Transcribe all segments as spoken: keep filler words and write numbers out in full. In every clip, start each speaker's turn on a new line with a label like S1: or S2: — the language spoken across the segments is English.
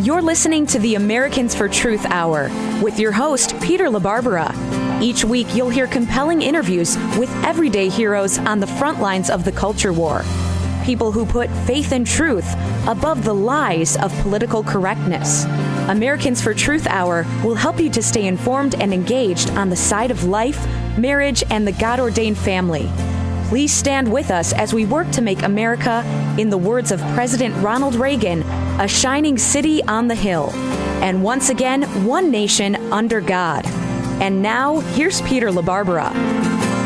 S1: You're listening to the Americans for Truth Hour with your host, Peter LaBarbera. Each week, you'll hear compelling interviews with everyday heroes on the front lines of the culture war. People who put faith and truth above the lies of political correctness. Americans for Truth Hour will help you to stay informed and engaged on the side of life, marriage, and the God-ordained family. Please stand with us as we work to make America, in the words of President Ronald Reagan, a shining city on the hill. And once again, one nation under God. And now, here's Peter LaBarbera.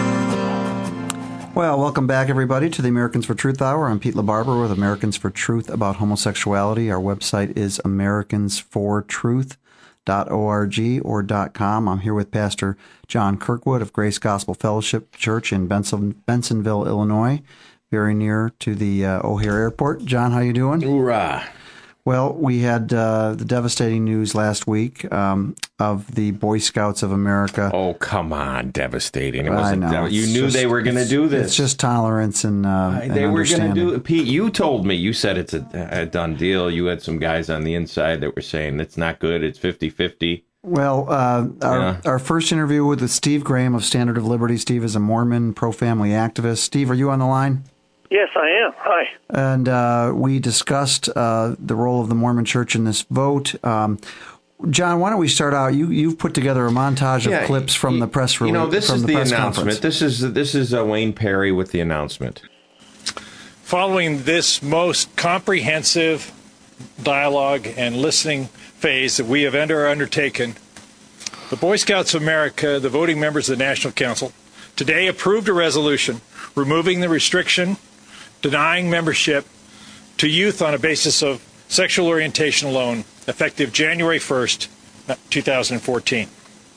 S2: Well, welcome back, everybody, to the Americans for Truth Hour. I'm Pete LaBarbera with Americans for Truth about homosexuality. Our website is americans for truth dot org or .com. I'm here with Pastor John Kirkwood of Grace Gospel Fellowship Church in Benson, Bensonville, Illinois, very near to the uh, O'Hare Airport. John, how you doing?
S3: Hoorah!
S2: Well, we had uh, the devastating news last week um, of the Boy Scouts of America.
S3: Oh, come on, devastating! It
S2: I
S3: wasn't.
S2: know.
S3: Dev- you
S2: It's
S3: knew
S2: just-
S3: they were going to do this.
S2: It's just tolerance and, uh, and
S3: they were going to
S2: understanding.
S3: do it. Pete, you told me. You said it's a, a done deal. You had some guys on the inside that were saying it's not good. It's fifty-fifty.
S2: Well, uh, our,
S3: Yeah.
S2: our first interview with Steve Graham of Standard of Liberty. Steve is a Mormon pro-family activist. Steve, are you on the line?
S4: Yes, I am. Hi.
S2: And uh, we discussed uh, the role of the Mormon Church in this vote. Um, John, why don't we start out? You you've put together a montage of
S3: Yeah,
S2: clips from
S3: you-
S2: the press release.
S3: You know, this
S2: from
S3: is
S2: the,
S3: the,
S2: press
S3: announcement.
S2: conference.
S3: This is this is uh, Wayne Perry with the announcement.
S5: Following this most comprehensive dialogue and listening phase that we have ever undertaken, the Boy Scouts of America, the voting members of the National Council, today approved a resolution removing the restriction denying membership to youth on a basis of sexual orientation alone, effective January first, two thousand fourteen.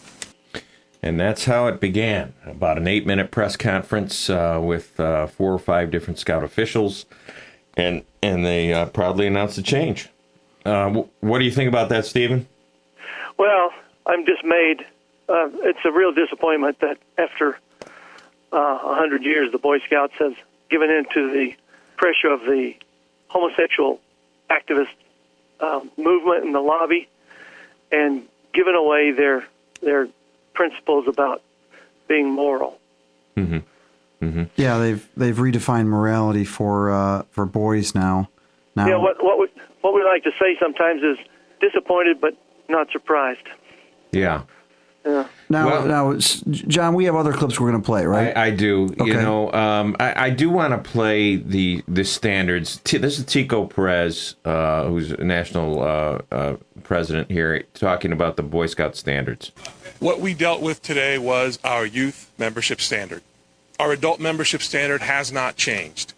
S3: And that's how it began. About an eight-minute press conference uh, with uh, four or five different Scout officials, and and they uh, proudly announced a change. Uh, w- what do you think about that, Stephen?
S4: Well, I'm dismayed. Uh, it's a real disappointment that after uh, one hundred years, the Boy Scouts has given in to the pressure of the homosexual activist uh, movement and the lobby, and given away their their principles about being moral.
S3: Mm-hmm. Mm-hmm.
S2: Yeah, they've they've redefined morality for uh, for boys now. Now,
S4: Yeah, what what we what we like to say sometimes is disappointed but not surprised.
S3: Yeah.
S4: Yeah.
S2: now,
S3: well-
S2: now, s- John, we have other clips we're going to play, right?
S3: I, I do.
S2: Okay.
S3: You know, um, I, I do want to play the the standards. T- this is Tico Perez, uh, who's a national uh, uh, president here, talking about the Boy Scout standards.
S6: What we dealt with today was our youth membership standard. Our adult membership standard has not changed.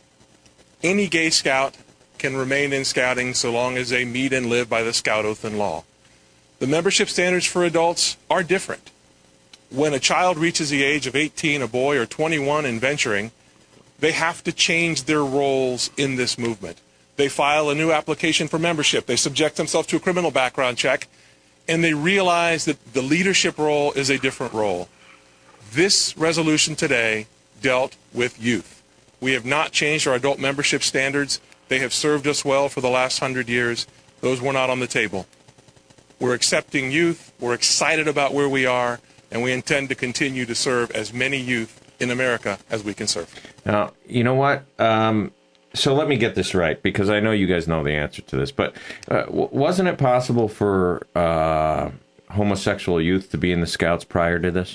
S6: Any gay scout can remain in scouting so long as they meet and live by the Scout Oath and law. The membership standards for adults are different. When a child reaches the age of eighteen, a boy, or twenty-one and venturing, they have to change their roles in this movement. They file a new application for membership. They subject themselves to a criminal background check, and they realize that the leadership role is a different role. This resolution today dealt with youth. We have not changed our adult membership standards. They have served us well for the last hundred years. Those were not on the table. We're accepting youth. We're excited about where we are, and we intend to continue to serve as many youth in America as we can serve.
S3: Now, you know what? Um, so let me get this right, because I know you guys know the answer to this. But uh, w- wasn't it possible for uh, homosexual youth to be in the Scouts prior to this?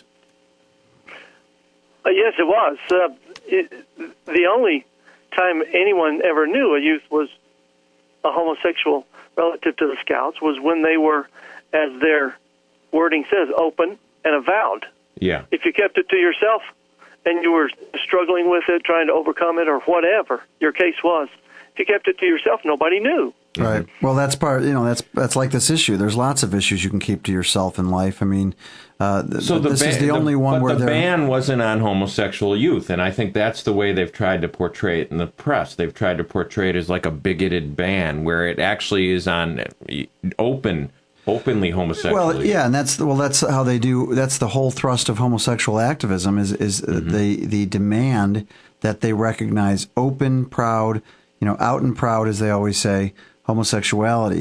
S4: Uh, yes, it was. Uh, it, the only time anyone ever knew a youth was a homosexual relative to the Scouts was when they were, as their wording says, open and avowed.
S3: Yeah.
S4: If you kept it to yourself and you were struggling with it, trying to overcome it, or whatever your case was, if you kept it to yourself, nobody knew.
S2: Right. Well, that's part. You know, that's that's like this issue. There's lots of issues you can keep to yourself in life. I mean, uh, th-
S3: So the
S2: this
S3: ban-
S2: is the only one
S3: but
S2: where
S3: the
S2: they're-
S3: ban wasn't on homosexual youth, and I think that's the way they've tried to portray it in the press. They've tried to portray it as like a bigoted ban, where it actually is on open, openly homosexual.
S2: Well, yeah, and that's well, that's how they do. That's the whole thrust of homosexual activism is is
S3: Mm-hmm.
S2: the the demand that they recognize open, proud, you know, out and proud, as they always say, homosexuality.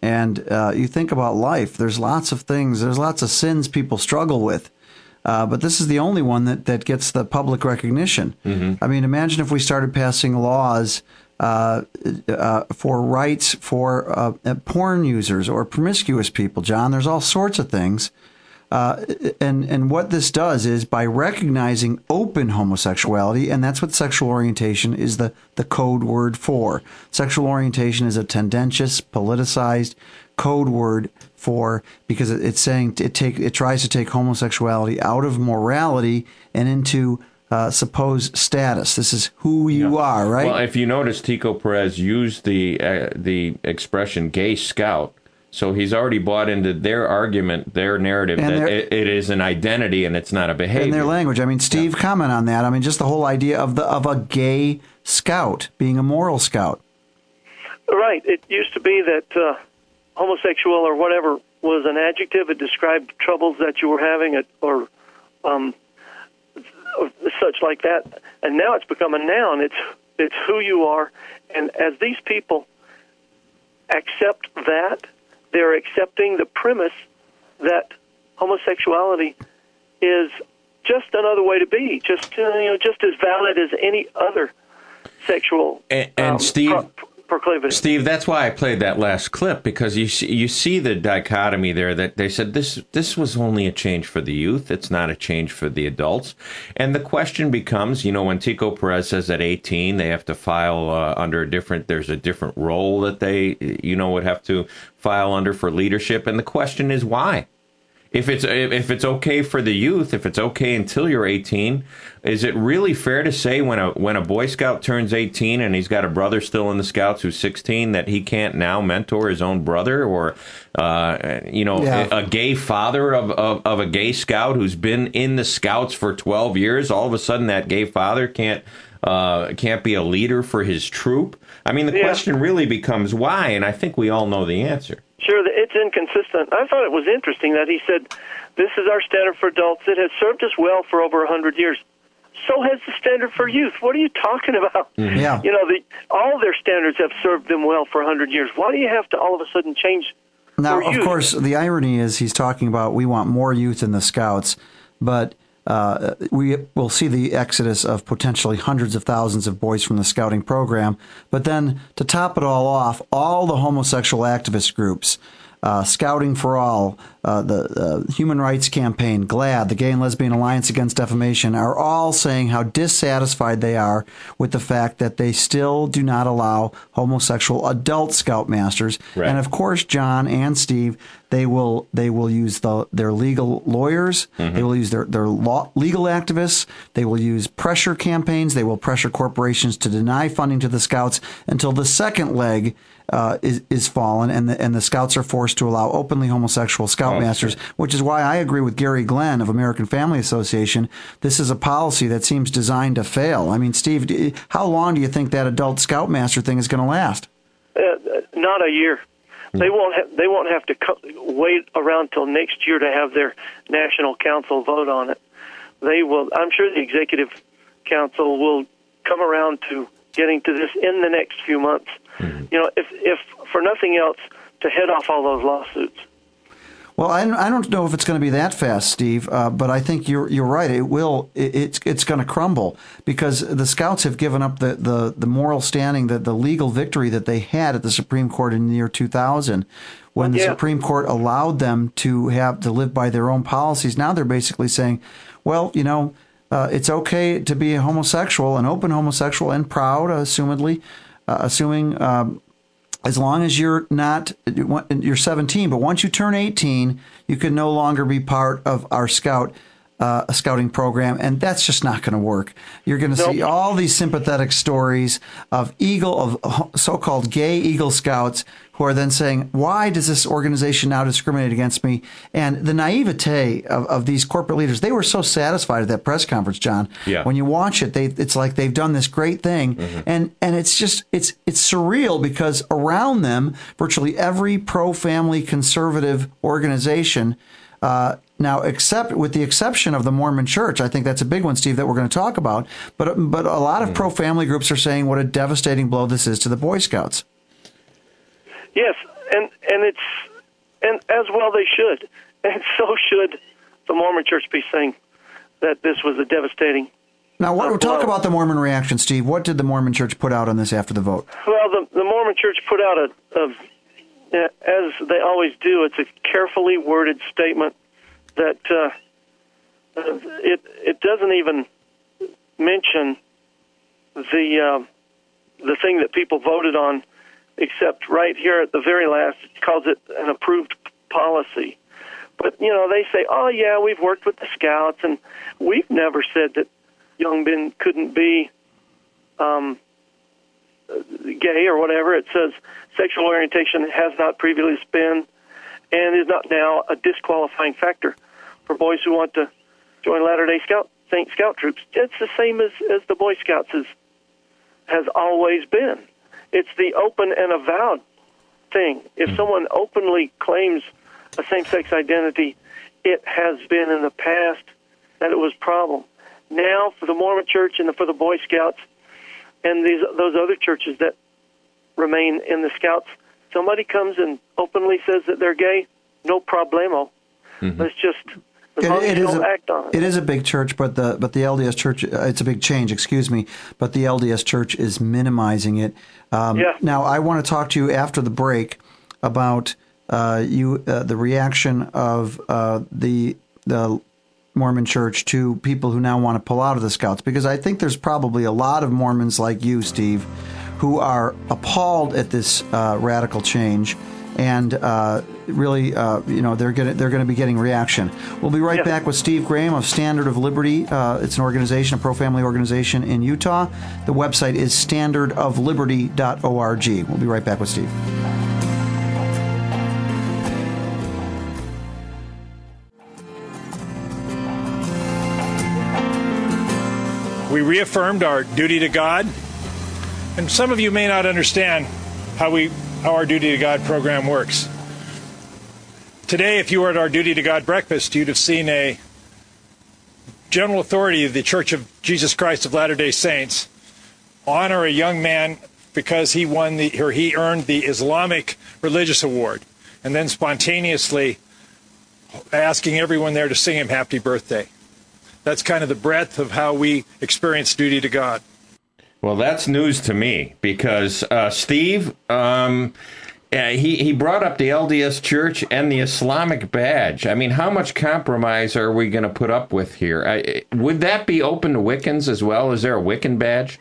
S2: And uh, you think about life, there's lots of things, there's lots of sins people struggle with. Uh, but this is the only one that, that gets the public recognition. Mm-hmm. I mean, imagine if we started passing laws uh, uh, for rights for uh, porn users or promiscuous people, John. There's all sorts of things. Uh, and, and what this does is by recognizing open homosexuality, and that's what sexual orientation is the, the code word for. Sexual orientation is a tendentious, politicized code word for, because it, it's saying it take it tries to take homosexuality out of morality and into uh, supposed status. This is who you yeah. are, right?
S3: Well, if you notice, Tico Perez used the uh, the expression "gay scout." So he's already bought into their argument, their narrative, and that it, it is an identity and it's not a behavior.
S2: In their language. I mean, Steve, yeah. comment on that. I mean, just the whole idea of the of a gay scout being a moral scout.
S4: Right. It used to be that uh, homosexual or whatever was an adjective. It described troubles that you were having at, or, um, or such like that. And now it's become a noun. It's it's who you are. And as these people accept that, they're accepting the premise that homosexuality is just another way to be, just you know, just as valid as any other sexual
S3: and, and
S4: um,
S3: Steve,
S4: pro- proclivity.
S3: Steve, that's why I played that last clip, because you see, you see the dichotomy there that they said this this was only a change for the youth. It's not a change for the adults. And the question becomes, you know, when Tico Perez says at eighteen they have to file uh, under a different, there's a different role that they, you know, would have to file under for leadership. And the question is why? If it's if it's okay for the youth, if it's okay until you're eighteen, is it really fair to say when a when a Boy Scout turns eighteen and he's got a brother still in the Scouts who's sixteen that he can't now mentor his own brother, or uh, you know yeah. a, a gay father of, of of a gay Scout who's been in the Scouts for twelve years? All of a sudden, that gay father can't uh, can't be a leader for his troop. I mean, the yeah. question really becomes why, and I think we all know the answer.
S4: Sure, it's inconsistent. I thought it was interesting that he said, this is our standard for adults. It has served us well for over one hundred years. So has the standard for youth. What are you talking about?
S2: Mm-hmm. Yeah.
S4: You know, the, all their standards have served them well for one hundred years. Why do you have to all of a sudden change
S2: Now,
S4: for
S2: of
S4: youth?
S2: course, the irony is he's talking about we want more youth in the Scouts, but Uh, we will see the exodus of potentially hundreds of thousands of boys from the scouting program. But then, to top it all off, all the homosexual activist groups, uh, Scouting for All, uh, the uh, Human Rights Campaign, GLAAD, the Gay and Lesbian Alliance Against Defamation, are all saying how dissatisfied they are with the fact that they still do not allow homosexual adult Scoutmasters.
S3: Right.
S2: And of course, John and Steve, They will they will use the their legal lawyers. Mm-hmm. They will use their their law, legal activists. They will use pressure campaigns. They will pressure corporations to deny funding to the Scouts until the second leg uh, is is fallen, and the and the Scouts are forced to allow openly homosexual Scoutmasters. Oh, which is why I agree with Gary Glenn of American Family Association. This is a policy that seems designed to fail. I mean, Steve, how long do you think that adult Scoutmaster thing is going to last?
S4: Uh, not a year. They won't. Ha- they won't have to co- wait around till next year to have their national council vote on it. They will. I'm sure the executive council will come around to getting to this in the next few months. Mm-hmm. You know, if if for nothing else, to head off all those lawsuits.
S2: Well, I, I don't know if it's going to be that fast, Steve, uh, but I think you're you're right. It will. It, it's it's going to crumble because the Scouts have given up the, the, the moral standing, the, the legal victory that they had at the Supreme Court in the year two thousand, when the yeah. Supreme Court allowed them to have to live by their own policies. Now they're basically saying, well, you know, uh, it's okay to be a homosexual, an open homosexual, and proud, assumedly, uh, assuming. Um, As long as you're not, you're seventeen, but once you turn eighteen, you can no longer be part of our scout, uh, scouting program, and that's just not going to work. You're going to nope. see all these sympathetic stories of Eagle, of so-called gay Eagle Scouts, who are then saying, why does this organization now discriminate against me? And the naivete of, of these corporate leaders, they were so satisfied at that press conference, John.
S3: Yeah.
S2: When you watch it, they, it's like they've done this great thing. Mm-hmm. And, and it's just, it's, it's surreal because around them, virtually every pro-family conservative organization, uh, now, except with the exception of the Mormon Church, I think that's a big one, Steve, that we're going to talk about. But, but a lot of mm-hmm. pro-family groups are saying what a devastating blow this is to the Boy Scouts.
S4: Yes, and and it's and as well they should, and so should the Mormon Church be saying that this was a devastating.
S2: Now, what,
S4: uh,
S2: talk
S4: blow.
S2: about the Mormon reaction, Steve. What did the Mormon Church put out on this after the vote?
S4: Well, the, the Mormon Church put out a, a, as they always do, it's a carefully worded statement that uh, it it doesn't even mention the uh, the thing that people voted on, except right here at the very last, it calls it an approved policy. But, you know, they say, oh, yeah, we've worked with the Scouts, and we've never said that young men couldn't be um, gay or whatever. It says sexual orientation has not previously been and is not now a disqualifying factor for boys who want to join Latter-day Scout, Saint Scout troops. It's the same as, as the Boy Scouts has, has always been. It's the open and avowed thing. If someone openly claims a same-sex identity, it has been in the past that it was a problem. Now, for the Mormon Church and for the Boy Scouts and these those other churches that remain in the Scouts, somebody comes and openly says that they're gay, no problemo. Mm-hmm. Let's just as long
S2: it, it
S4: as you
S2: is
S4: don't
S2: a,
S4: act on it.
S2: It is a big church, but the but the L D S Church, uh, it's a big change, excuse me, but the L D S Church is minimizing it. Um,
S4: yeah.
S2: Now, I want to talk to you after the break about uh, you uh, the reaction of uh, the the Mormon Church to people who now want to pull out of the Scouts, because I think there's probably a lot of Mormons like you, Steve, who are appalled at this uh, radical change, and uh, really, uh, you know, they're going they're going to be getting reaction. We'll be right
S4: yeah.
S2: back with Steve Graham of Standard of Liberty. Uh, it's an organization, a pro-family organization in Utah. The website is standard of liberty dot org. We'll be right back with Steve.
S5: We reaffirmed our duty to God, and some of you may not understand how we how our Duty to God program works. Today, if you were at our Duty to God breakfast, you'd have seen a general authority of the Church of Jesus Christ of Latter-day Saints honor a young man because he won the or he earned the Islamic Religious Award, and then spontaneously asking everyone there to sing him happy birthday. That's kind of the breadth of how we experience duty to God.
S3: Well, that's news to me, because uh, Steve, um, uh, he, he brought up the L D S Church and the Islamic badge. I mean, how much compromise are we going to put up with here? I, would that be open to Wiccans as well? Is there a Wiccan badge?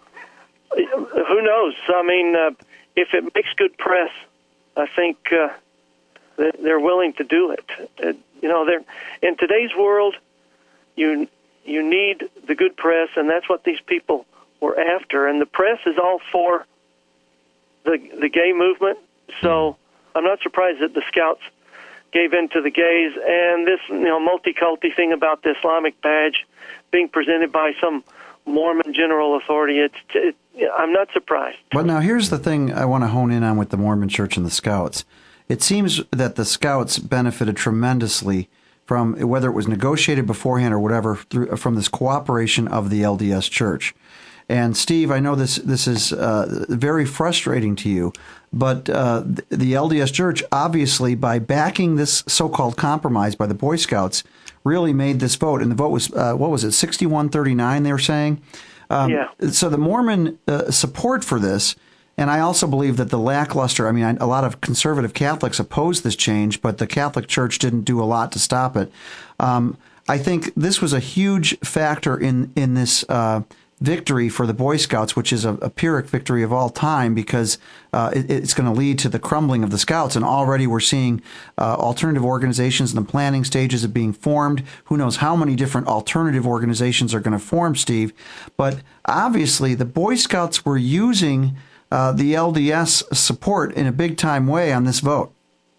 S4: Who knows? I mean, uh, if it makes good press, I think uh, they're willing to do it. Uh, you know, they're in today's world, You you need the good press, and that's what these people were after. And the press is all for the the gay movement, so I'm not surprised that the Scouts gave in to the gays. And this you know multi-culti thing about the Islamic badge being presented by some Mormon general authority, it's it, I'm not surprised.
S2: Well, now here's the thing I want to hone in on with the Mormon Church and the Scouts. It seems that the Scouts benefited tremendously from, whether it was negotiated beforehand or whatever, through, from this cooperation of the L D S Church. And Steve, I know this this is uh, very frustrating to you, but uh, the L D S Church, obviously, by backing this so-called compromise by the Boy Scouts, really made this vote. And the vote was, uh, what was it, sixty-one thirty-nine, they were saying? Um,
S4: yeah.
S2: So the Mormon uh, support for this, and I also believe that the lackluster, I mean, a lot of conservative Catholics opposed this change, but the Catholic Church didn't do a lot to stop it. Um, I think this was a huge factor in, in this uh, victory for the Boy Scouts, which is a, a Pyrrhic victory of all time, because uh, it, it's going to lead to the crumbling of the Scouts. And already we're seeing uh, alternative organizations in the planning stages of being formed. Who knows how many different alternative organizations are going to form, Steve. But obviously the Boy Scouts were using Uh, the L D S support in a big-time way on this vote.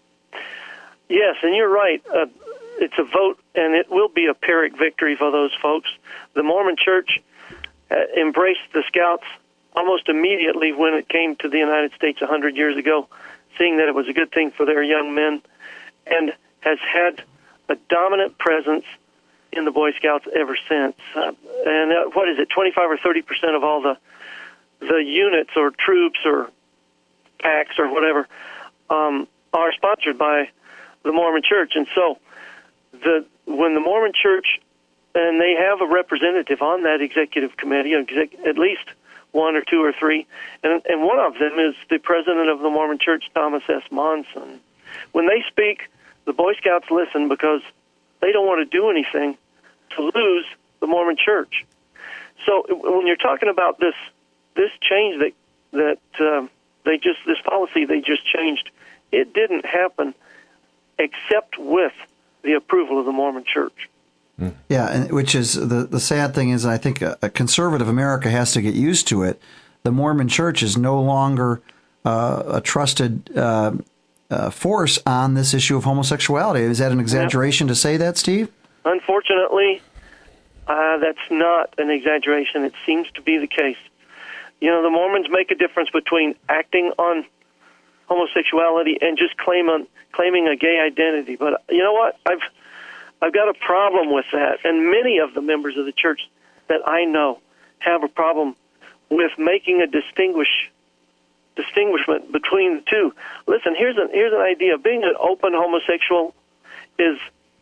S4: Yes, and you're right. Uh, it's a vote, and it will be a Pyrrhic victory for those folks. The Mormon Church uh, embraced the Scouts almost immediately when it came to the United States one hundred years ago, seeing that it was a good thing for their young men, and has had a dominant presence in the Boy Scouts ever since. Uh, and uh, what is it, twenty-five or thirty percent of all the the units or troops or packs or whatever um, are sponsored by the Mormon Church. And so the when the Mormon Church, and they have a representative on that executive committee, exec, at least one or two or three, and, and one of them is the president of the Mormon Church, Thomas S. Monson. When they speak, the Boy Scouts listen because they don't want to do anything to lose the Mormon Church. So when you're talking about this this change that that uh, they just this policy they just changed, it didn't happen except with the approval of the Mormon Church.
S2: Yeah, and which is the the sad thing is, I think a, a conservative America has to get used to it. The Mormon Church is no longer uh, a trusted uh, uh, force on this issue of homosexuality. Is that an exaggeration yep. to say that, Steve?
S4: Unfortunately, uh, that's not an exaggeration. It seems to be the case. You know, the Mormons make a difference between acting on homosexuality and just claim on, claiming a gay identity. But you know what? I've I've got a problem with that, and many of the members of the church that I know have a problem with making a distinguish distinguishment between the two. Listen, here's an here's an idea. Being an open homosexual is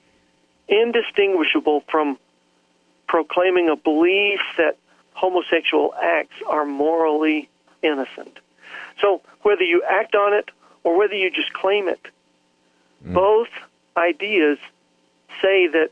S4: indistinguishable from proclaiming a belief that homosexual acts are morally innocent. So whether you act on it or whether you just claim it, mm. both ideas say that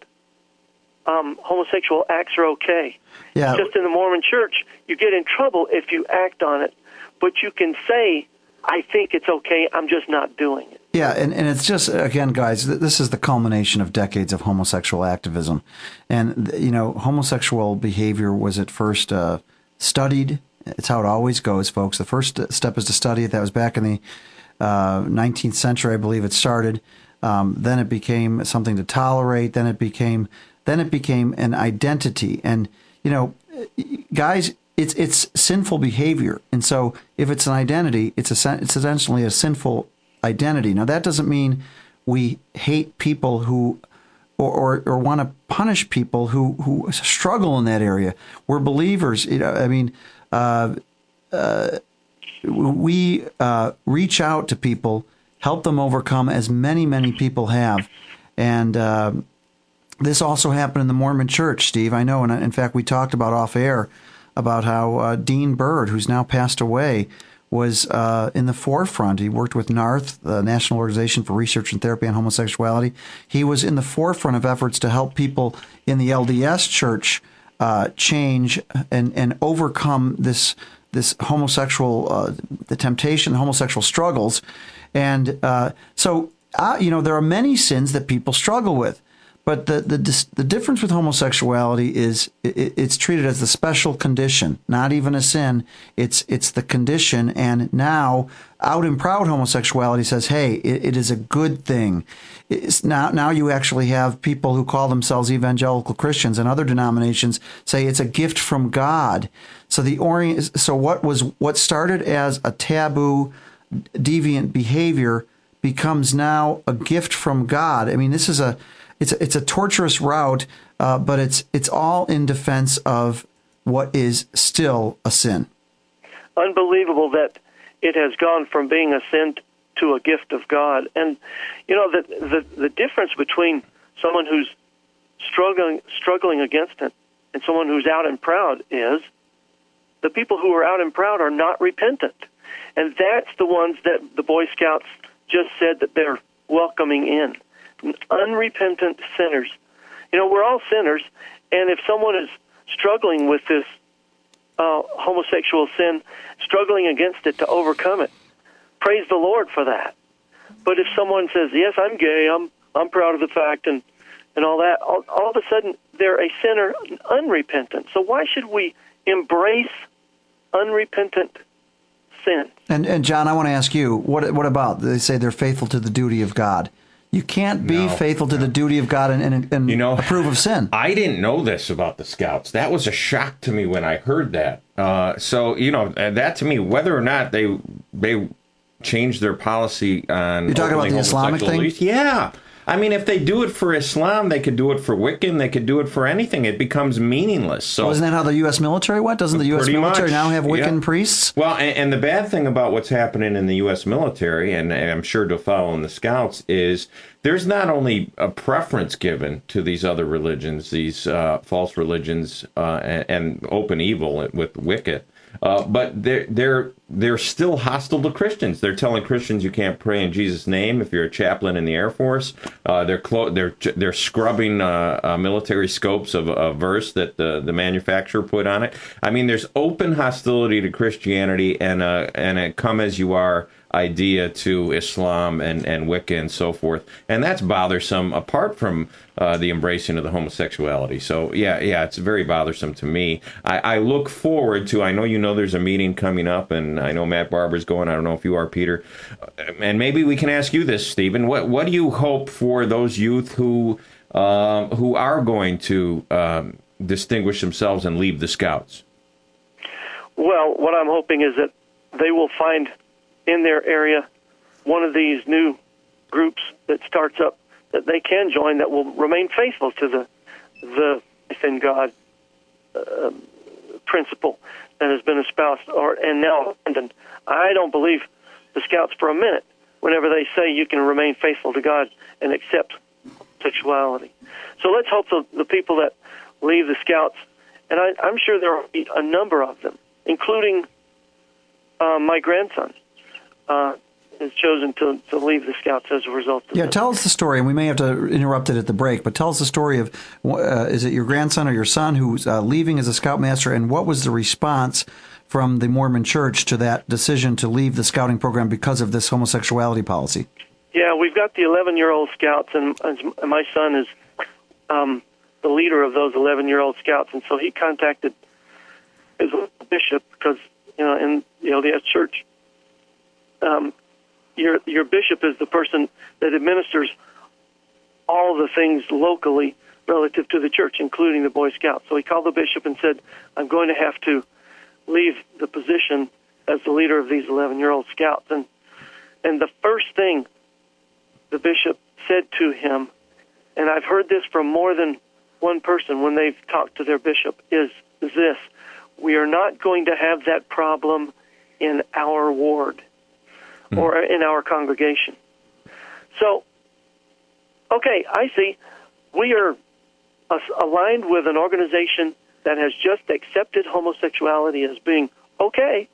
S4: um, homosexual acts are okay.
S2: Yeah.
S4: Just in the Mormon Church, you get in trouble if you act on it, but you can say, I think it's okay, I'm just not doing it.
S2: Yeah, and, and it's just, again, guys, this is the culmination of decades of homosexual activism. And, you know, homosexual behavior was at first uh, studied. It's how it always goes, folks. The first step is to study it. That was back in the uh, nineteenth century, I believe it started. Um, then it became something to tolerate. Then it became, then it became an identity. And, you know, guys, it's it's sinful behavior. And so if it's an identity, it's a, it's essentially a sinful identity. Now, that doesn't mean we hate people who or or, or want to punish people who, who struggle in that area. We're believers. You know, I mean, uh, uh, we uh, reach out to people, help them overcome, as many, many people have. And uh, this also happened in the Mormon Church, Steve. I know, and in fact, we talked about off air about how uh, Dean Bird, who's now passed away, was uh, in the forefront. He worked with NARTH, the National Organization for Research and Therapy on Homosexuality. He was in the forefront of efforts to help people in the L D S Church uh, change and, and overcome this this homosexual, uh, the temptation, the homosexual struggles. And uh, so, uh, you know, there are many sins that people struggle with. But the the the difference with homosexuality is it, it's treated as the special condition, not even a sin. It's it's the condition, and now out and proud homosexuality says, hey, it, it is a good thing. It's now now you actually have people who call themselves evangelical Christians and other denominations say it's a gift from God. So the orient so what was what started as a taboo, deviant behavior becomes now a gift from God. I mean, this is a It's a, it's a torturous route, uh, but it's it's all in defense of what is still a sin.
S4: Unbelievable that it has gone from being a sin to a gift of God. And, you know, the the, the difference between someone who's struggling struggling against it and someone who's out and proud is the people who are out and proud are not repentant. And that's the ones that the Boy Scouts just said that they're welcoming in. Unrepentant sinners. You know, we're all sinners, and if someone is struggling with this uh, homosexual sin, struggling against it to overcome it, praise the Lord for that. But if someone says, yes, I'm gay, I'm I'm proud of the fact, and, and all that, all, all of a sudden they're a sinner, unrepentant. So why should we embrace unrepentant sin? And,
S2: and John, I want to ask you, what what about, they say they're faithful to the duty of God. You can't be no, faithful to no. the duty of God and, and, and
S3: you know,
S2: approve of sin.
S3: I didn't know this about the Scouts. That was a shock to me when I heard that. Uh, so, you know, that to me, whether or not they they changed their policy on...
S2: You're talking about the Islamic thing?
S3: Beliefs, yeah. I mean, if they do it for Islam, they could do it for Wiccan, they could do it for anything. It becomes meaningless. So
S2: well, isn't that how the U S military went? Doesn't the U S military
S3: much,
S2: now have Wiccan
S3: yeah.
S2: priests?
S3: Well, and, and the bad thing about what's happening in the U S military, and I'm sure to follow in the Scouts, is there's not only a preference given to these other religions, these uh, false religions, uh, and, and open evil with Wicca, uh, but they're they're they're still hostile to Christians. They're telling Christians you can't pray in Jesus' name if you're a chaplain in the Air Force. Uh, they're clo- they're they're scrubbing uh, uh, military scopes of a verse that the the manufacturer put on it. I mean, there's open hostility to Christianity and a and a come as you are idea to Islam and, and Wicca and so forth. And that's bothersome apart from uh, the embracing of the homosexuality. So, yeah, yeah, it's very bothersome to me. I, I look forward to, I know you know there's a meeting coming up, and I know Matt Barber's going. I don't know if you are, Peter. And maybe we can ask you this, Stephen. What what do you hope for those youth who, uh, who are going to um, distinguish themselves and leave the Scouts?
S4: Well, what I'm hoping is that they will find in their area one of these new groups that starts up that they can join that will remain faithful to the the faith in God uh, principle that has been espoused or and now abandoned. I don't believe the Scouts for a minute whenever they say you can remain faithful to God and accept sexuality. So let's hope the, the people that leave the Scouts, and I, I'm sure there will be a number of them, including uh, my grandson, Uh, has chosen to, to leave the Scouts as a result of
S2: Yeah,
S4: this.
S2: tell us the story, and we may have to interrupt it at the break, but tell us the story of, uh, is it your grandson or your son who's uh, leaving as a Scoutmaster, and what was the response from the Mormon Church to that decision to leave the Scouting program because of this homosexuality policy?
S4: Yeah, we've got the eleven-year-old Scouts, and, and my son is um, the leader of those eleven-year-old Scouts, and so he contacted his bishop because, you know, in the L D S Church, Um, your your bishop is the person that administers all the things locally relative to the church, including the Boy Scouts. So he called the bishop and said, I'm going to have to leave the position as the leader of these eleven-year-old Scouts. And and the first thing the bishop said to him, and I've heard this from more than one person when they've talked to their bishop, is, is this: we are not going to have that problem in our ward or in our congregation. So, okay, I see. We are aligned with an organization that has just accepted homosexuality as being okay.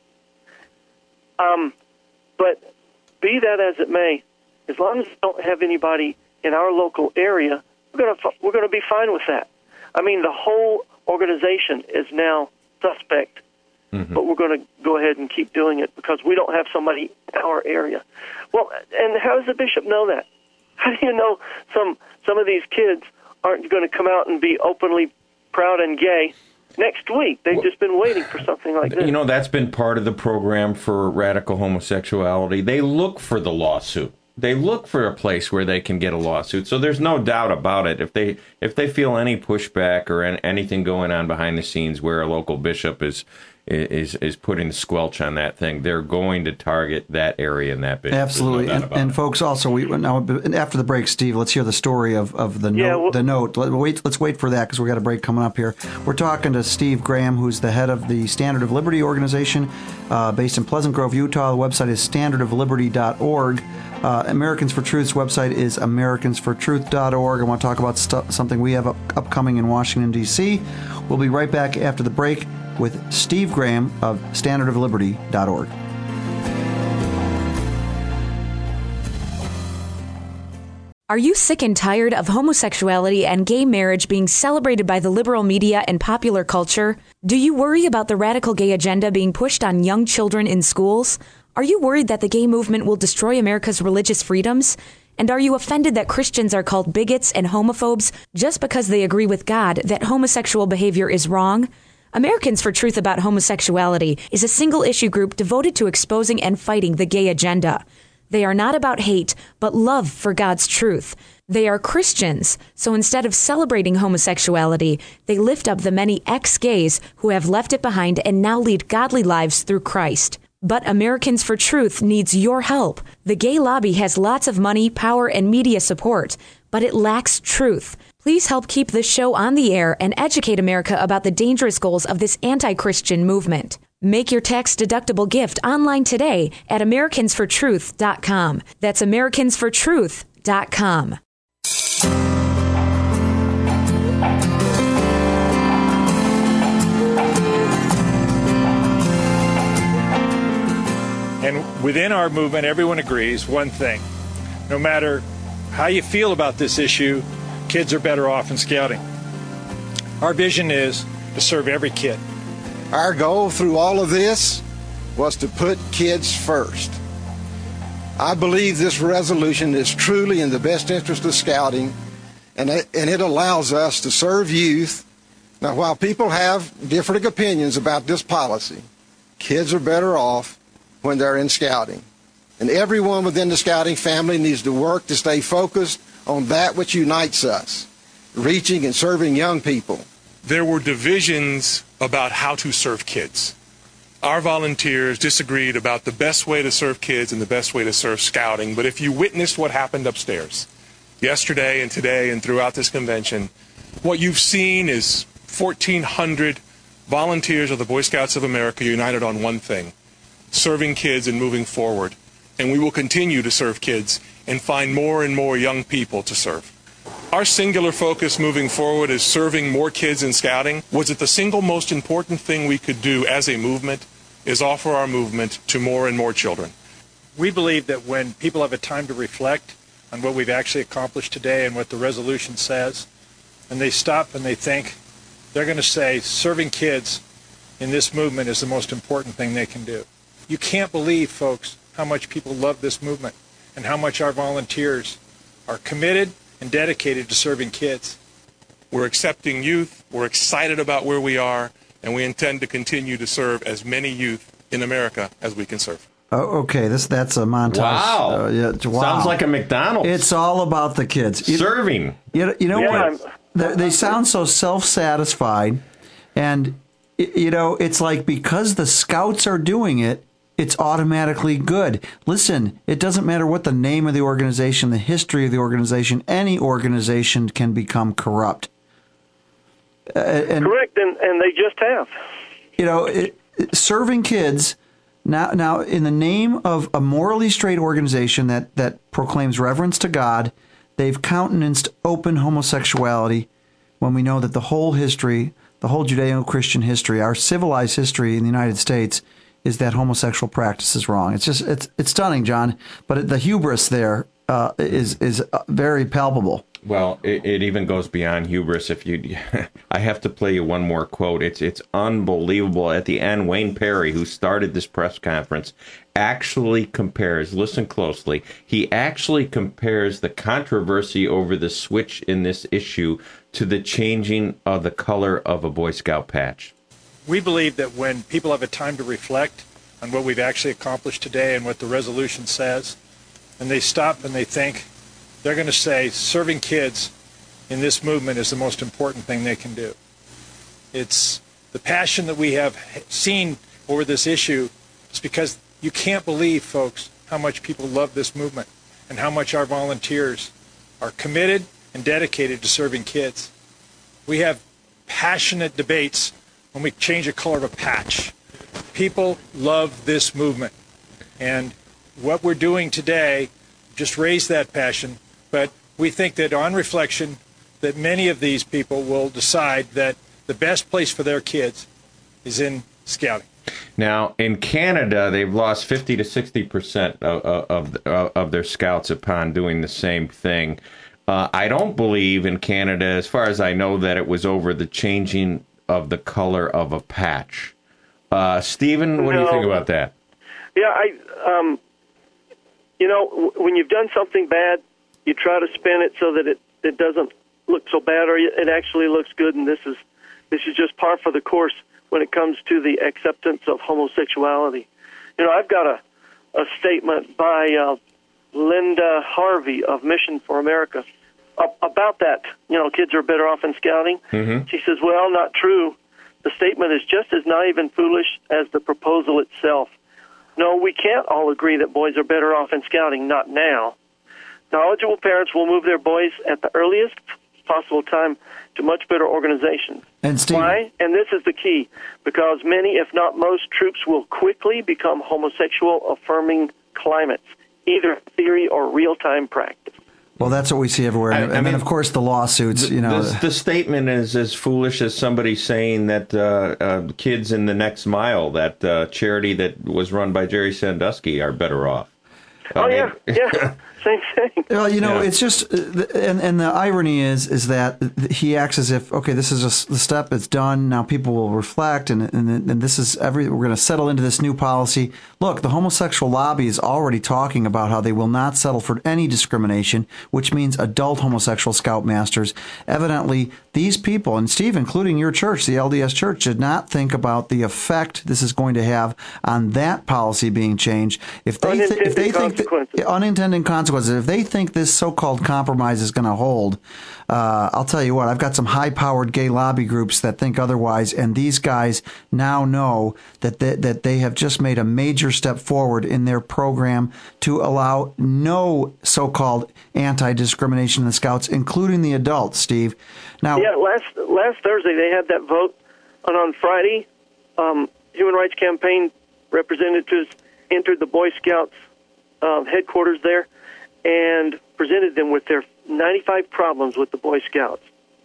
S4: Um, but be that as it may, as long as we don't have anybody in our local area, we're going to we're going to be fine with that. I mean, the whole organization is now suspect. Mm-hmm. But we're going to go ahead and keep doing it because we don't have somebody in our area. Well, and how does the bishop know that? How do you know some some of these kids aren't going to come out and be openly proud and gay next week? They've well, just been waiting for something like this.
S3: You know, that's been part of the program for radical homosexuality. They look for the lawsuit. They look for a place where they can get a lawsuit. So there's no doubt about it. If they if they feel any pushback or anything going on behind the scenes where a local bishop is is is putting the squelch on that thing, they're going to target that area and that bishop.
S2: Absolutely. No and, and folks, also, we now after the break, Steve, let's hear the story of, of the
S4: yeah,
S2: note.
S4: well,
S2: the note. Let, wait, let's wait for that because we got a break coming up here. We're talking to Steve Graham, who's the head of the Standard of Liberty organization uh, based in Pleasant Grove, Utah. The website is standard of liberty dot org. Uh, Americans for Truth's website is americans for truth dot org. I want to talk about st- something we have up- upcoming in Washington, D C. We'll be right back after the break with Steve Graham of standard of liberty dot org.
S1: Are you sick and tired of homosexuality and gay marriage being celebrated by the liberal media and popular culture? Do you worry about the radical gay agenda being pushed on young children in schools? Are you worried that the gay movement will destroy America's religious freedoms? And are you offended that Christians are called bigots and homophobes just because they agree with God that homosexual behavior is wrong? Americans for Truth About Homosexuality is a single-issue group devoted to exposing and fighting the gay agenda. They are not about hate, but love for God's truth. They are Christians, so instead of celebrating homosexuality, they lift up the many ex-gays who have left it behind and now lead godly lives through Christ. But Americans for Truth needs your help. The gay lobby has lots of money, power, and media support, but it lacks truth. Please help keep this show on the air and educate America about the dangerous goals of this anti-Christian movement. Make your tax-deductible gift online today at Americans for Truth dot com. That's Americans for Truth dot com.
S5: And within our movement, everyone agrees one thing. No matter how you feel about this issue, kids are better off in scouting. Our vision is to serve every kid.
S7: Our goal through all of this was to put kids first. I believe this resolution is truly in the best interest of scouting, and it, and it allows us to serve youth. Now, while people have different opinions about this policy, kids are better off when they're in scouting. And everyone within the scouting family needs to work to stay focused on that which unites us, reaching and serving young people.
S6: There were divisions about how to serve kids. Our volunteers disagreed about the best way to serve kids and the best way to serve scouting, but if you witnessed what happened upstairs yesterday and today and throughout this convention, what you've seen is fourteen hundred volunteers of the Boy Scouts of America united on one thing: serving kids and moving forward. And we will continue to serve kids and find more and more young people to serve. Our singular focus moving forward is serving more kids in scouting. Was it the single most important thing we could do as a movement is offer our movement to more and more children.
S5: We believe that when people have a time to reflect on what we've actually accomplished today and what the resolution says, and they stop and they think, they're going to say serving kids in this movement is the most important thing they can do. You can't believe, folks, how much people love this movement and how much our volunteers are committed and dedicated to serving kids.
S6: We're accepting youth, we're excited about where we are, and we intend to continue to serve as many youth in America as we can serve.
S2: Oh, okay, this that's a montage.
S3: Wow.
S2: Uh, yeah, wow.
S3: Sounds like a McDonald's.
S2: It's all about the kids. You,
S3: Serving.
S2: You know, you know
S4: Yeah,
S2: what? They, they sound so self-satisfied, and you know, it's like because the Scouts are doing it, it's automatically good. Listen, it doesn't matter what the name of the organization, the history of the organization, any organization can become corrupt. Uh, and,
S4: Correct, and, and they just have.
S2: You know, it, it, serving kids, now, now in the name of a morally straight organization that, that proclaims reverence to God, they've countenanced open homosexuality when we know that the whole history, the whole Judeo-Christian history, our civilized history in the United States is that homosexual practice is wrong. It's just it's it's stunning, John. But the hubris there uh, is is very palpable.
S3: Well, it, it even goes beyond hubris. If you, I have to play you one more quote. It's it's unbelievable. At the end, Wayne Perry, who started this press conference, actually compares. Listen closely. He actually compares the controversy over the switch in this issue to the changing of the color of a Boy Scout patch.
S5: We believe that when people have a time to reflect on what we've actually accomplished today and what the resolution says, and they stop and they think, they're going to say serving kids in this movement is the most important thing they can do. It's the passion that we have seen over this issue is because you can't believe, folks, how much people love this movement and how much our volunteers are committed and dedicated to serving kids. We have passionate debates when we change the color of a patch. People love this movement. And what we're doing today just raised that passion. But we think that on reflection, that many of these people will decide that the best place for their kids is in scouting.
S3: Now, in Canada, they've lost fifty to sixty percent of, of, of, of their scouts upon doing the same thing. Uh, I don't believe in Canada, as far as I know, that it was over the changing of the color of a patch. Uh, Stephen, what no. do you think about that?
S4: Yeah, I, um, you know, w- when you've done something bad, you try to spin it so that it, it doesn't look so bad, or it actually looks good. And this is this is just par for the course when it comes to the acceptance of homosexuality. You know, I've got a a statement by uh, Linda Harvey of Mission for America about that. You know, kids are better off in scouting. Mm-hmm. She says, well, not true. The statement is just as naive and foolish as the proposal itself. No, we can't all agree that boys are better off in scouting, not now. Knowledgeable parents will move their boys at the earliest possible time to much better organizations.
S2: And Steve,
S4: why? And this is the key, because many, if not most, troops will quickly become homosexual-affirming climates, either theory or real-time practice.
S2: Well, that's what we see everywhere.
S3: I-
S2: And,
S3: I
S2: and then,
S3: mean,
S2: of course, the lawsuits, you know.
S3: The, the statement is as foolish as somebody saying that uh, uh, kids in the next mile, that uh, charity that was run by Jerry Sandusky, are better off. I
S4: Oh,
S3: mean-
S4: yeah, yeah, same thing.
S2: Well, you know,
S3: Yeah.
S2: it's just, and and the irony is, is that he acts as if, okay, this is a, the step, it's done. Now people will reflect, and and, and this is every. We're going to settle into this new policy. Look, the homosexual lobby is already talking about how they will not settle for any discrimination, which means adult homosexual scoutmasters. Evidently, these people, and Steve, including your church, the L D S Church, did not think about the effect this is going to have on that policy being changed. If they th- if they think that,
S4: Unintended
S2: unintended consequences. If they think this so-called compromise is going to hold, uh, I'll tell you what, I've got some high-powered gay lobby groups that think otherwise, and these guys now know that they, that they have just made a major step forward in their program to allow no so-called anti-discrimination in the Scouts, including the adults, Steve. Now,
S4: Yeah, last last Thursday they had that vote, and on Friday, um, Human Rights Campaign representatives entered the Boy Scouts um, headquarters there and presented them with their ninety-five problems with the Boy Scouts.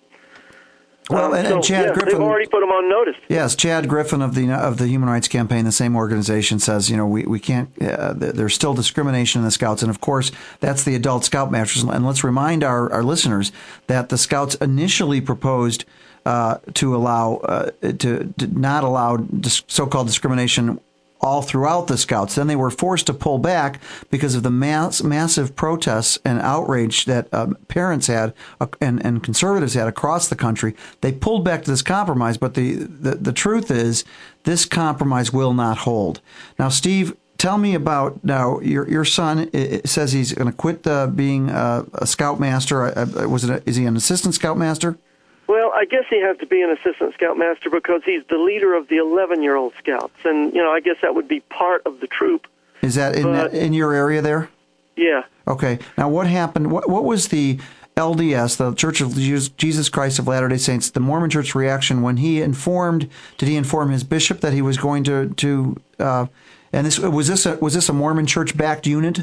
S2: well,
S4: Um,
S2: and,
S4: so,
S2: and Chad
S4: yeah,
S2: Griffin.
S4: they've already put them on notice.
S2: Yes, Chad Griffin of the of the Human Rights Campaign, the same organization, says, you know, we, we can't, uh, there's still discrimination in the Scouts. And of course, that's the adult Scoutmasters. And let's remind our, our listeners that the Scouts initially proposed uh, to allow, uh, to, to not allow dis- so-called discrimination all throughout the Scouts. Then they were forced to pull back because of the mass, massive protests and outrage that uh, parents had uh, and, and conservatives had across the country. They pulled back to this compromise, but the, the, the truth is this compromise will not hold. Now, Steve, tell me about, now, your your son it says he's going to quit uh, being uh, a Scoutmaster. Uh, was it a, is he an assistant Scoutmaster?
S4: Well, I guess he has to be an assistant scoutmaster because he's the leader of the eleven-year-old scouts, and you know, I guess that would be part of the troop.
S2: Is that in
S4: But-
S2: in your area there?
S4: Yeah.
S2: Okay. Now, what happened? What what was the L D S, the Church of Jesus Christ of Latter-day Saints, the Mormon Church reaction when he informed? Did he inform his bishop that he was going to to? Uh, and this was this a, was this a Mormon Church backed unit?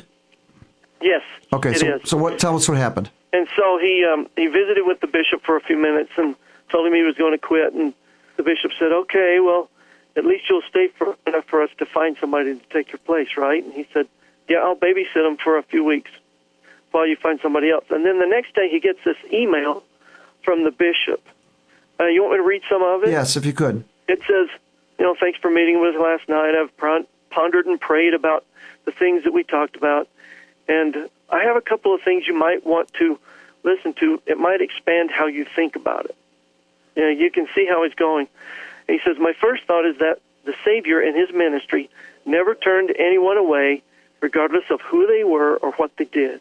S4: Yes.
S2: Okay.
S4: it
S2: So
S4: is.
S2: so what? Tell us what happened.
S4: And so he um, he visited with the bishop for a few minutes and told him he was going to quit. And the bishop said, "Okay, well, at least you'll stay for enough for us to find somebody to take your place, right?" And he said, "Yeah, I'll babysit him for a few weeks while you find somebody else." And then the next day he gets this email from the bishop. Uh, you want me to read some of it?
S2: Yes, if you could.
S4: It says, you know, "Thanks for meeting with us last night. I've pondered and prayed about the things that we talked about, and I have a couple of things you might want to listen to. It might expand how you think about it. You know, you can see how he's going." And he says, "My first thought is that the Savior in his ministry never turned anyone away, regardless of who they were or what they did.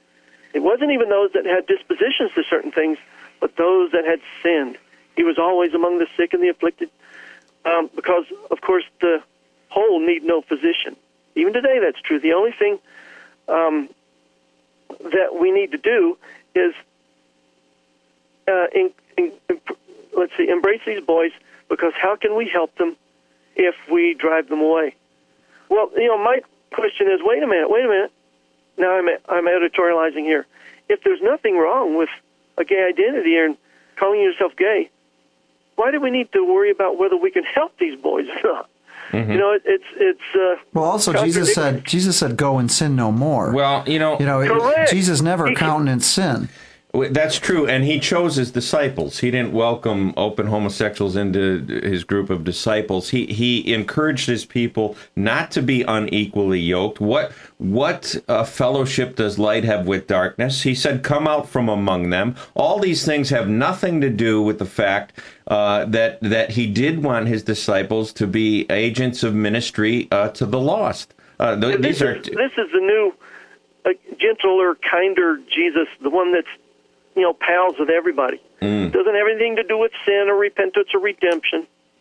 S4: It wasn't even those that had dispositions to certain things, but those that had sinned. He was always among the sick and the afflicted, um, because, of course, the whole need no physician. Even today, that's true. The only thing um, that we need to do is, uh, in, in, in, let's see, embrace these boys, because how can we help them if we drive them away?" Well, you know, my question is, wait a minute, wait a minute. Now I'm I'm editorializing here. If there's nothing wrong with a gay identity and calling yourself gay, why do we need to worry about whether we can help these boys or not? Mm-hmm. You know, it, it's it's. Uh,
S2: well, also Jesus said Jesus said, "Go and sin no more."
S3: Well, you know,
S2: you know, it, Jesus never countenanced sin.
S3: That's true, and he chose his disciples. He didn't welcome open homosexuals into his group of disciples. He he encouraged his people not to be unequally yoked. What what uh, fellowship does light have with darkness? He said, "Come out from among them." All these things have nothing to do with the fact uh, that that he did want his disciples to be agents of ministry uh, to the lost. Uh, th-
S4: this
S3: these are
S4: is, this is the new, uh, gentler, kinder Jesus, the one that's, you know, pals with everybody. Mm. Doesn't have anything to do with sin or repentance or redemption.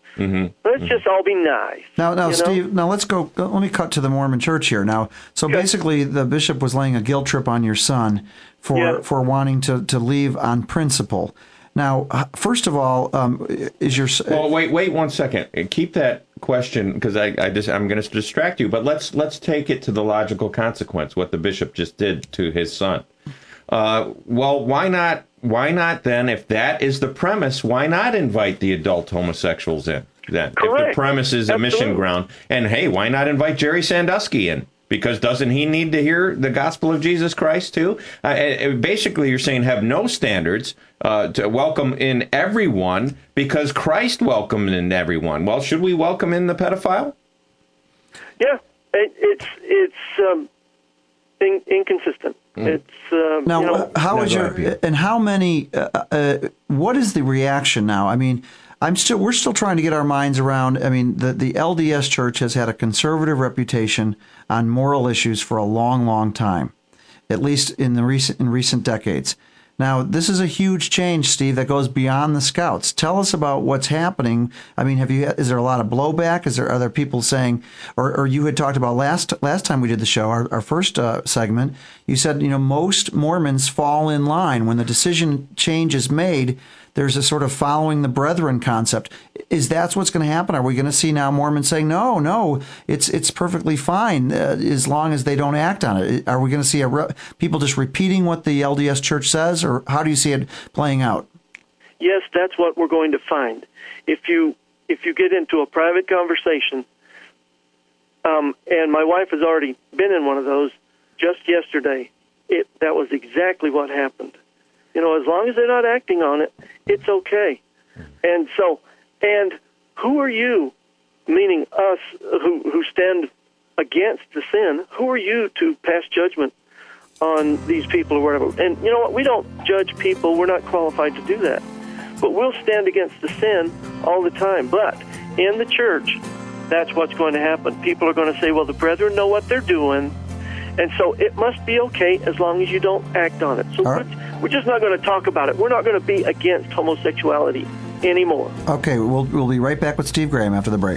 S3: Mm-hmm.
S4: Let's
S3: mm-hmm.
S4: just all be nice.
S2: Now, now,
S4: you know?
S2: Steve, now let's go, let me cut to the Mormon church here. Now, so
S4: Okay.
S2: basically the bishop was laying a guilt trip on your son for,
S4: Yeah.
S2: for wanting to, to leave on principle. Now, uh, first of all, um, is your...
S3: Well, wait, wait one second. Keep that question, because I, I just, I'm going to distract you, but let's let's take it to the logical consequence, what the bishop just did to his son. Uh, well, why not, why not then, if that is the premise, why not invite the adult homosexuals in then?
S4: Correct.
S3: If the premise is a
S4: Absolutely.
S3: mission ground. And hey, why not invite Jerry Sandusky in? Because doesn't he need to hear the gospel of Jesus Christ too? Uh, basically, you're saying have no standards uh, to welcome in everyone because Christ welcomed in everyone. Well, should we welcome in the pedophile?
S4: Yeah, it, it's it's um, in, inconsistent. Mm. It's um,
S2: now
S4: you know,
S2: how
S3: no,
S2: is your
S3: ahead,
S2: and how many? Uh, uh, what is the reaction now? I mean, I'm still we're still trying to get our minds around. I mean, the the L D S Church has had a conservative reputation on moral issues for a long, long time, at least in the recent in recent decades. Now, this is a huge change, Steve, that goes beyond the Scouts. Tell us about what's happening. I mean, have you? Is there a lot of blowback? Is there are there people saying, or, or you had talked about last last time we did the show, our, our first uh, segment? You said, you know, most Mormons fall in line when the decision change is made. There's a sort of following the brethren concept. Is that what's going to happen? Are we going to see now Mormons saying, no, no, it's it's perfectly fine uh, as long as they don't act on it? Are we going to see a re- people just repeating what the L D S Church says, or how do you see it playing out?
S4: Yes, that's what we're going to find. If you if you get into a private conversation, um, and my wife has already been in one of those just yesterday, it that was exactly what happened. You know, as long as they're not acting on it, it's okay. And so, and who are you, meaning us who, who stand against the sin, who are you to pass judgment on these people or whatever? And you know what? We don't judge people. We're not qualified to do that. But we'll stand against the sin all the time. But in the church, that's what's going to happen. People are going to say, well, the brethren know what they're doing. And so it must be okay as long as you don't act on it. So
S2: right.
S4: we're, we're just not going to talk about it. We're not going to be against homosexuality anymore.
S2: Okay, we'll we'll be right back with Steve Graham after the break.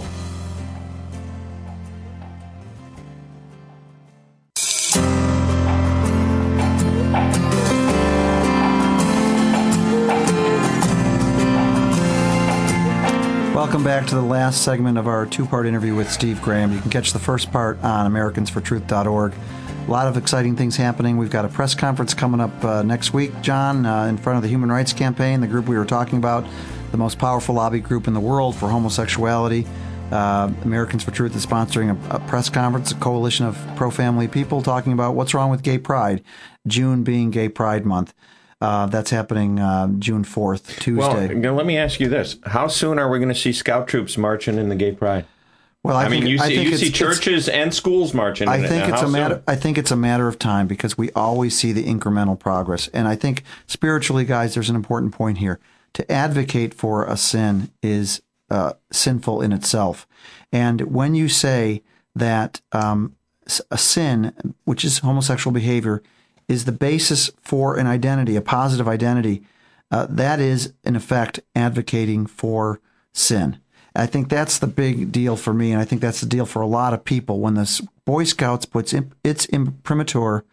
S2: Welcome back to the last segment of our two-part interview with Steve Graham. You can catch the first part on Americans for Truth dot org. A lot of exciting things happening. We've got a press conference coming up uh, next week, John, uh, in front of the Human Rights Campaign, the group we were talking about, the most powerful lobby group in the world for homosexuality. Uh, Americans for Truth is sponsoring a, a press conference, a coalition of pro-family people talking about what's wrong with gay pride, June being Gay Pride Month. Uh, that's happening uh, June fourth, Tuesday.
S3: Well, let me ask you this. How soon are we going to see Scout troops marching in the gay pride?
S2: Well, I,
S3: I
S2: think,
S3: mean, you
S2: I
S3: see,
S2: think
S3: you
S2: it's,
S3: see
S2: it's,
S3: churches and schools marching.
S2: I
S3: in
S2: think
S3: it.
S2: it's
S3: How
S2: a matter.
S3: soon?
S2: I think it's a matter of time because we always see the incremental progress, and I think spiritually, guys, there's an important point here. To advocate for a sin is uh, sinful in itself, and when you say that um, a sin, which is homosexual behavior, is the basis for an identity, a positive identity, uh, that is in effect advocating for sin. I think that's the big deal for me, and I think that's the deal for a lot of people. When the Boy Scouts puts imp- its imprimatur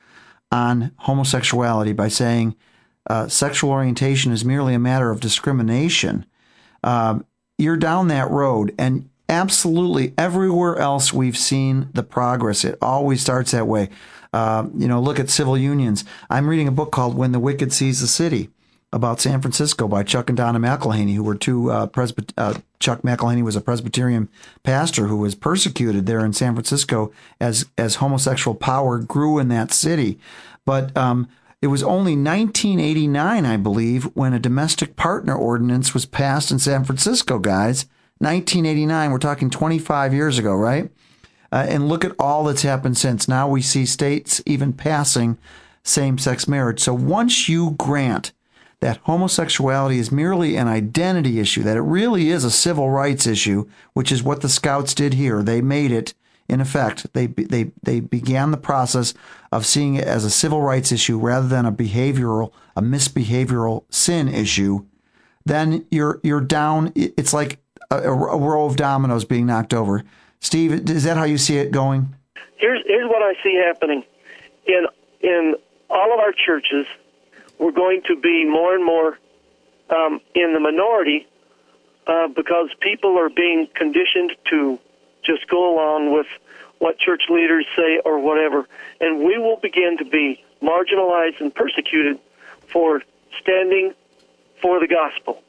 S2: on homosexuality by saying uh, sexual orientation is merely a matter of discrimination, uh, you're down that road. And absolutely everywhere else we've seen the progress. It always starts that way. Uh, you know, look at civil unions. I'm reading a book called When the Wicked Sees the City, about San Francisco by Chuck and Donna McElhaney, who were two, uh, Presbyt- uh, Chuck McElhaney was a Presbyterian pastor who was persecuted there in San Francisco as, as homosexual power grew in that city. But um, it was only nineteen eighty-nine, I believe, when a domestic partner ordinance was passed in San Francisco, guys. nineteen eighty-nine, we're talking twenty-five years ago, right? Uh, and look at all that's happened since. Now we see states even passing same-sex marriage. So once you grant that homosexuality is merely an identity issue, that it really is a civil rights issue, which is what the Scouts did here. They made it, in effect, they they they began the process of seeing it as a civil rights issue rather than a behavioral, a misbehavioral sin issue. Then you're you're down. It's like a, a row of dominoes being knocked over. Steve, is that how you see it going?
S4: Here's here's what I see happening. In in all of our churches, we're going to be more and more um, in the minority uh, because people are being conditioned to just go along with what church leaders say or whatever. And we will begin to be marginalized and persecuted for standing for the gospel.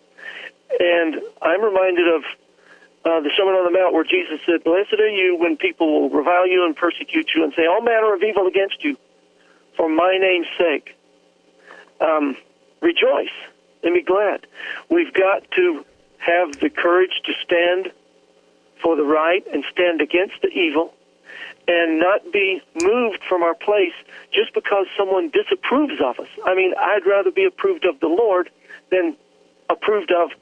S4: And I'm reminded of uh, the Sermon on the Mount where Jesus said, "Blessed are you when people will revile you and persecute you and say all manner of evil against you for my name's sake. Um, rejoice and be glad." We've got to have the courage to stand for the right and stand against the evil and not be moved from our place just because someone disapproves of us. I mean, I'd rather be approved of the Lord than approved of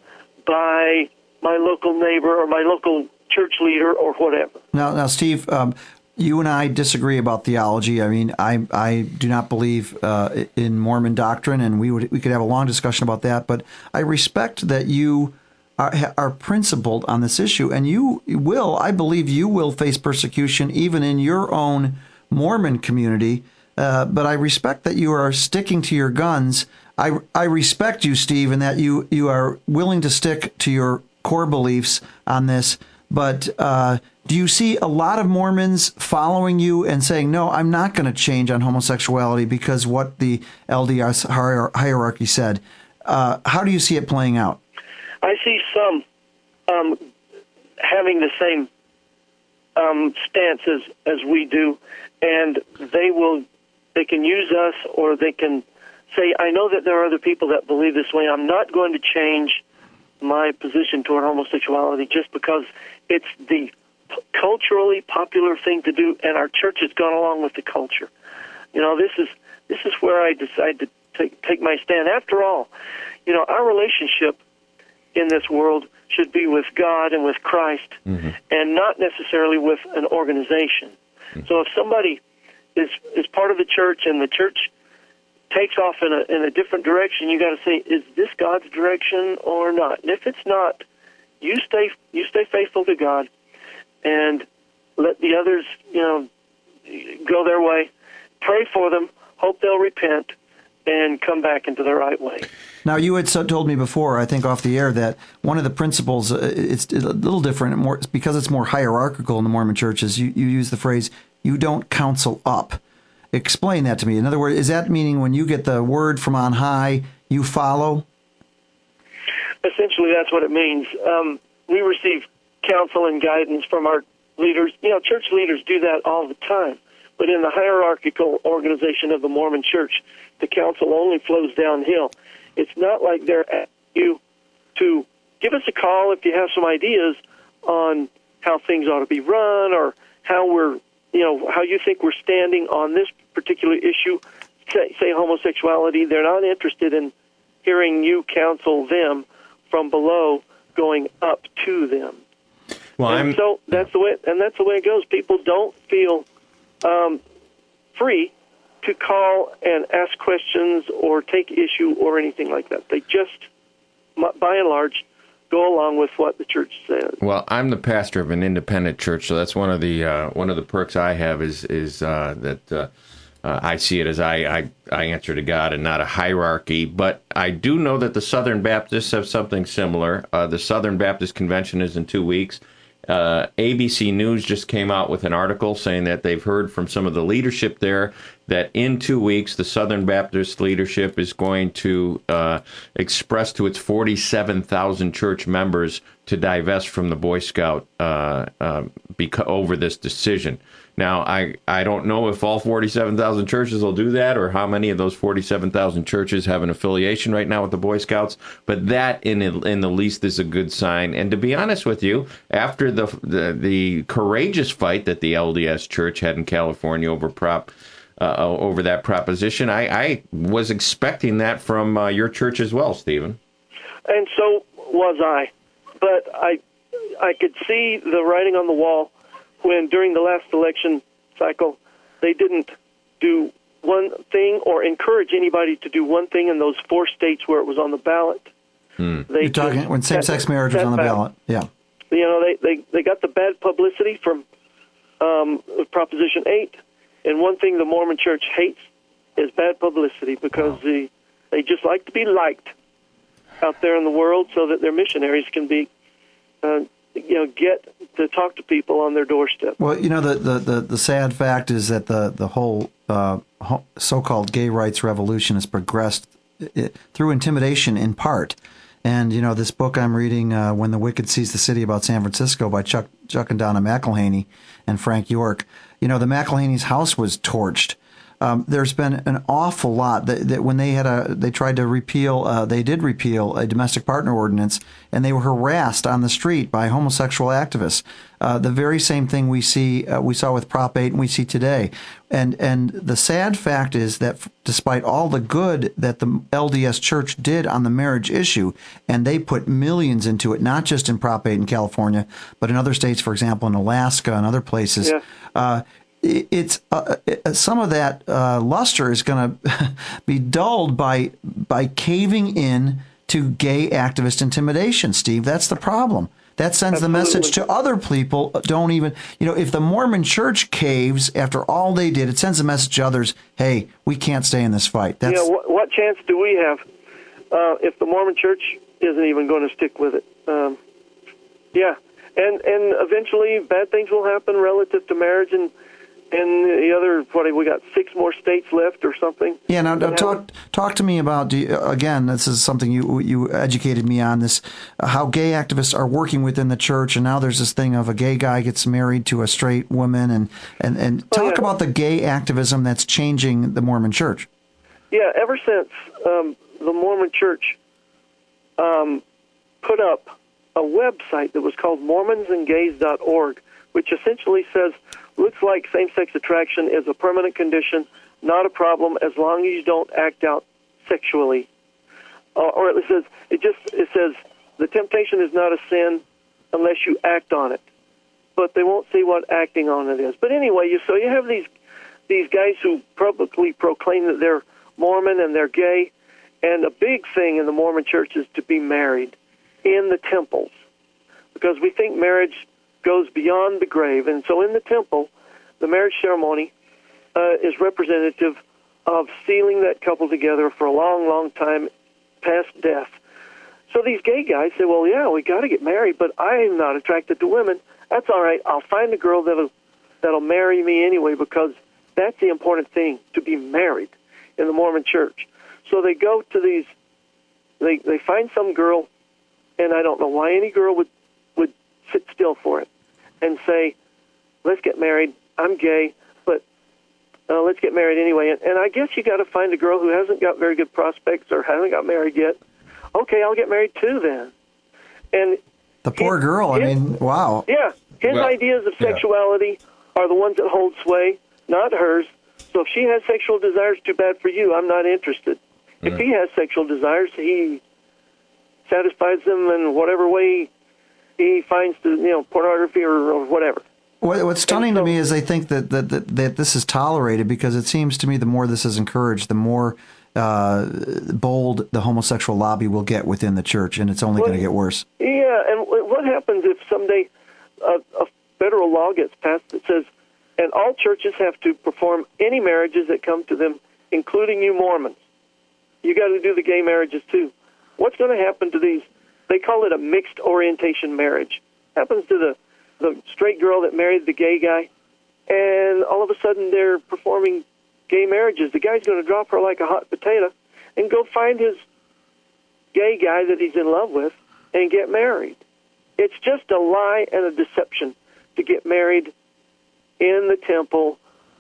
S4: by my local neighbor or my local church leader or whatever.
S2: Now, now, Steve, um, you and I disagree about theology. I mean, I I do not believe uh, in Mormon doctrine, and we would we could have a long discussion about that. But I respect that you are, are principled on this issue, and you will, I believe, you will face persecution even in your own Mormon community. Uh, but I respect that you are sticking to your guns. I I respect you, Steve, in that you you are willing to stick to your core beliefs on this. But uh, do you see a lot of Mormons following you and saying, no, I'm not going to change on homosexuality because what the L D S hier- hierarchy said? Uh, how do you see it playing out?
S4: I see some um, having the same um, stance as, as we do, and they will they can use us, or they can say, I know that there are other people that believe this way. I'm not going to change my position toward homosexuality just because it's the p- culturally popular thing to do, and our church has gone along with the culture. You know, this is this is where I decide to take take my stand. After all, you know, our relationship in this world should be with God and with Christ, mm-hmm. and not necessarily with an organization. Mm-hmm. So if somebody is is part of the church and the church takes off in a in a different direction, you got to say, is this God's direction or not? And if it's not, you stay you stay faithful to God, and let the others, you know, go their way. Pray for them, hope they'll repent, and come back into the right way.
S2: Now, you had so told me before, I think off the air, that one of the principles, uh, it's a little different, more because it's more hierarchical in the Mormon churches. You you use the phrase, "You don't counsel up." Explain that to me. In other words, is that meaning when you get the word from on high, you follow?
S4: Essentially, that's what it means. Um, we receive counsel and guidance from our leaders. You know, church leaders do that all the time. But in the hierarchical organization of the Mormon Church, the counsel only flows downhill. It's not like they're asking you to give us a call if you have some ideas on how things ought to be run, or how we're, you know, how you think we're standing on this particular issue, say, say homosexuality. They're not interested in hearing you counsel them from below going up to them. Well, and I'm, so that's the way, and that's the way it goes. People don't feel um, free to call and ask questions or take issue or anything like that. They just, by and large, go along with what the church says.
S3: Well, I'm the pastor of an independent church, so that's one of the uh, one of the perks I have is is uh, that uh, uh, I see it as I, I I answer to God and not a hierarchy. But I do know that the Southern Baptists have something similar. Uh, the Southern Baptist Convention is in two weeks. Uh, A B C News just came out with an article saying that they've heard from some of the leadership there that in two weeks the Southern Baptist leadership is going to uh, express to its forty-seven thousand church members to divest from the Boy Scout uh, uh, beca- over this decision. Now, I, I don't know if all forty-seven thousand churches will do that, or how many of those forty-seven thousand churches have an affiliation right now with the Boy Scouts, but that in in the least is a good sign. And to be honest with you, after the the, the courageous fight that the L D S Church had in California over prop uh, over that proposition, I, I was expecting that from uh, your church as well, Stephen.
S4: And so was I, but I I could see the writing on the wall when during the last election cycle, they didn't do one thing or encourage anybody to do one thing in those four states where it was on the ballot.
S2: Hmm. They You're talking when same-sex marriage was on the ballot. ballot. Yeah.
S4: You know, they, they, they got the bad publicity from um, Proposition eight, and one thing the Mormon Church hates is bad publicity because wow. the, they just like to be liked out there in the world so that their missionaries can be, uh, you know, get to talk to people on their doorstep.
S2: Well, you know, the, the, the, the sad fact is that the, the whole uh, so-called gay rights revolution has progressed through intimidation in part. And, you know, this book I'm reading, uh, When the Wicked Seized the City, about San Francisco by Chuck, Chuck and Donna McElhaney and Frank York, you know, the McElhaney's house was torched. Um, there's been an awful lot that, that when they had a, they tried to repeal, uh, they did repeal a domestic partner ordinance, and they were harassed on the street by homosexual activists. Uh, the very same thing we see, uh, we saw with Prop eight and we see today. And, and the sad fact is that despite all the good that the L D S Church did on the marriage issue, and they put millions into it, not just in Prop eight in California, but in other states, for example, in Alaska and other places,
S4: yeah.
S2: uh, it's uh, some of that uh, luster is going to be dulled by by caving in to gay activist intimidation. Steve, that's the problem. That sends Absolutely. the message to other people. Don't even, you know, if the Mormon Church caves after all they did, it sends a message to others. Hey, we can't stay in this fight. That's,
S4: you know, what, what chance do we have uh, if the Mormon Church isn't even going to stick with it? Um, yeah, and and eventually bad things will happen relative to marriage and. And the other, what, we got six more states left or something?
S2: Yeah, now, now talk talk to me about, do you, again, this is something you you educated me on, this, uh, how gay activists are working within the church, and now there's this thing of a gay guy gets married to a straight woman, and, and, and talk oh, yeah. about the gay activism that's changing the Mormon Church.
S4: Yeah, ever since um, the Mormon Church um, put up a website that was called Mormons and Gays dot org, which essentially says, looks like same-sex attraction is a permanent condition, not a problem as long as you don't act out sexually. Uh, or it says it just it says the temptation is not a sin unless you act on it. But they won't say what acting on it is. But anyway, you so you have these these guys who publicly proclaim that they're Mormon and they're gay, and a big thing in the Mormon Church is to be married in the temples, because we think marriage goes beyond the grave. And so in the temple, the marriage ceremony uh, is representative of sealing that couple together for a long, long time past death. So these gay guys say, well, yeah, we got to get married, but I'm not attracted to women. That's all right. I'll find a girl that'll, that'll marry me anyway, because that's the important thing, to be married in the Mormon Church. So they go to these, they, they find some girl, and I don't know why any girl would would sit still for it and say, let's get married. I'm gay, but uh, let's get married anyway. And, and I guess you got to find a girl who hasn't got very good prospects or hasn't got married yet. Okay, I'll get married too then. And
S2: the poor his, girl, I his, mean, wow.
S4: Yeah, his well, ideas of sexuality yeah. are the ones that hold sway, not hers. So if she has sexual desires, too bad for you. I'm not interested. Mm-hmm. If he has sexual desires, he satisfies them in whatever way he finds, to, you know, pornography or, or whatever.
S2: What's stunning so, to me is they think that, that, that, that this is tolerated, because it seems to me the more this is encouraged, the more uh, bold the homosexual lobby will get within the church, and it's only well, going to get worse.
S4: Yeah, and what happens if someday a, a federal law gets passed that says, and all churches have to perform any marriages that come to them, including you Mormons. You got to do the gay marriages too. What's going to happen to these? They call it a mixed orientation marriage. Happens to the, the straight girl that married the gay guy, and all of a sudden they're performing gay marriages. The guy's going to drop her like a hot potato and go find his gay guy that he's in love with and get married. It's just a lie and a deception to get married in the temple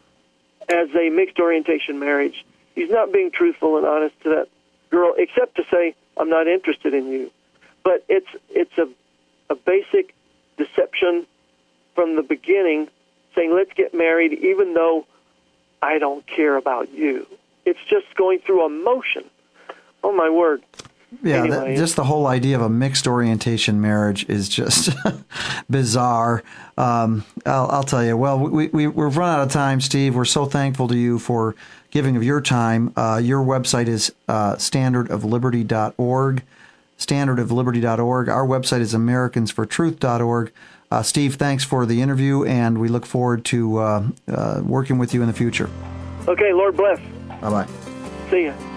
S4: as a mixed orientation marriage. He's not being truthful and honest to that girl, except to say, I'm not interested in you. But it's it's a a basic deception from the beginning, saying, let's get married even though I don't care about you. It's just going through a motion. Oh, my word.
S2: Yeah,
S4: anyway.
S2: that, just the whole idea of a mixed orientation marriage is just bizarre. Um, I'll, I'll tell you. Well, we, we, we've run out of time, Steve. We're so thankful to you for giving of your time. Uh, your website is uh, standard of liberty dot org, standard of liberty dot org. Our website is americans for truth dot org. Uh, Steve, thanks for the interview, and we look forward to uh, uh, working with you in the future.
S4: Okay, Lord bless.
S2: Bye-bye.
S4: See ya.